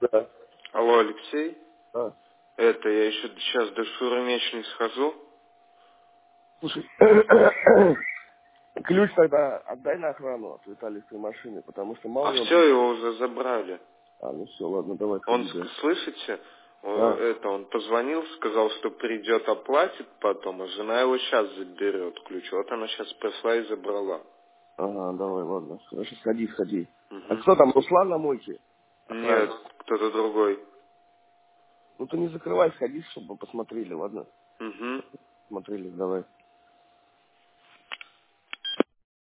Да. Алло, Алексей? Да. Это, я еще сейчас до Шуромечной схожу. Слушай, ключ тогда отдай на охрану от Виталийской машины, потому что мало А ли он... все, его уже забрали. А, ну все, ладно, давай Он, ходи, да. слышите? А, Он позвонил, сказал, что придет, оплатит потом, а жена его сейчас заберет ключ. Вот она сейчас пришла и забрала. ага, давай, ладно. Хорошо, сходи. А Угу. кто там, Руслан на мойке? Нет, Охрана. кто-то другой. Ну ты не закрывай, сходи, чтобы посмотрели, ладно? Угу. Смотрели, давай.